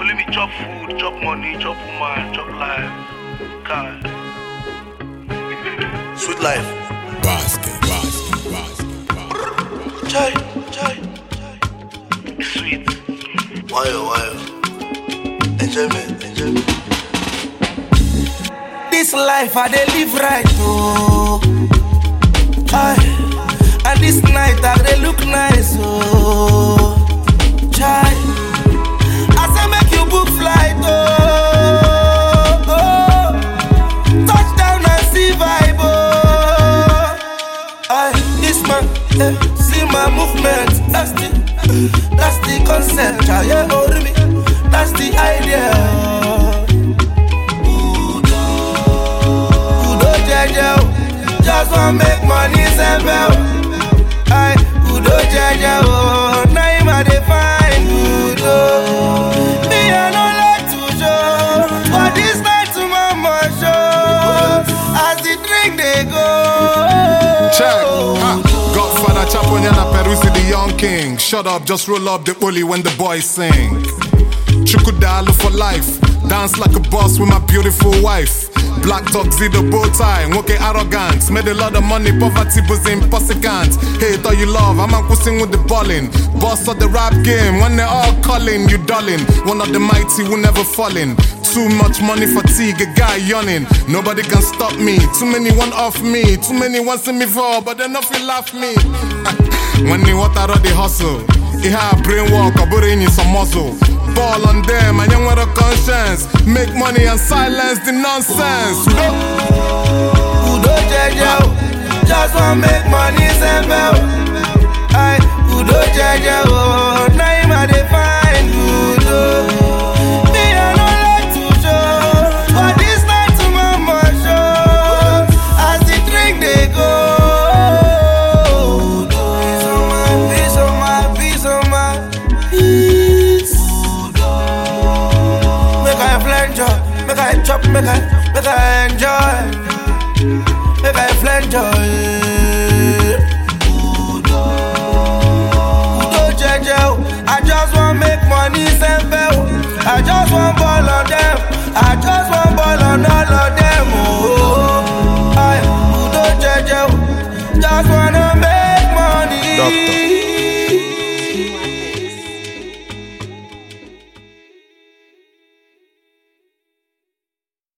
Only me chop food, chop money, chop woman, chop life. God. Sweet life. Basket. Chai. Sweet. Wire. Enjoyment. This life I dey live right, oh. And this night I dey look nice, oh. Chai, I say make you book flight, oh. Touchdown and see vibe, oh. This man, see my movement. That's the concept, yeah, oh, me. That's the idea. Just wanna make money, sevel. Udo jaja, oh. Now him a define Udo. Me I no like to show, but this night to mama show. As the drink they go. Check. Godfather Chaponyana Peruzzi the young king. Shut up, just roll up the bully when the boys sing. Chukudalo for life. Dance like a boss with my beautiful wife. Black tuxedo, bow tie, woke arrogant. Made a lot of money, poverty was impossible. Hate all you love, I'm sing with the ballin'. Boss of the rap game, when they're all calling, you darling. One of the mighty who never falling. Too much money fatigue, a guy yawning. Nobody can stop me. Too many want off me. Too many want see me fall, but then nothing laugh me. When they water all the hustle, it have brain walk, I put in some muscle. Ball on them, and young with a conscience. Make money and silence the nonsense. Udo jaja, just wanna make money, sevel. Udo jaja, oh. Now him a define Udo. Me I no like to show, but this night to mama show. As the drink they go. Peace on my peace. Make I flange, make I chop, make I enjoy. Make I flange.